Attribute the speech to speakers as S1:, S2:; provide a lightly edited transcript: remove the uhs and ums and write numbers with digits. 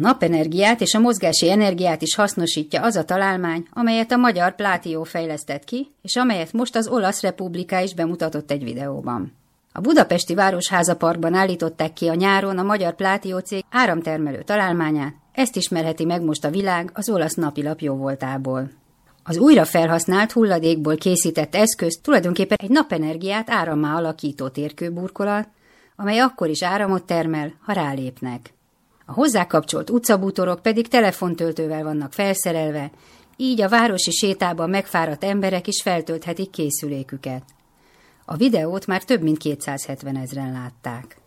S1: napenergiát és a mozgási energiát is hasznosítja az a találmány, amelyet a magyar Plátió fejlesztett ki, és amelyet most az Olasz Republika is bemutatott egy videóban. A budapesti Városháza Parkban állították ki a nyáron a magyar Plátió cég áramtermelő találmányát, ezt ismerheti meg most a világ az olasz napilap jóvoltából. Az újra felhasznált hulladékból készített eszköz tulajdonképpen egy napenergiát árammá alakító térkőburkolat, amely akkor is áramot termel, ha rálépnek. A hozzá kapcsolt utcabútorok pedig telefontöltővel vannak felszerelve, így a városi sétában megfáradt emberek is feltölthetik készüléküket. A videót már több mint 270 000-en látták.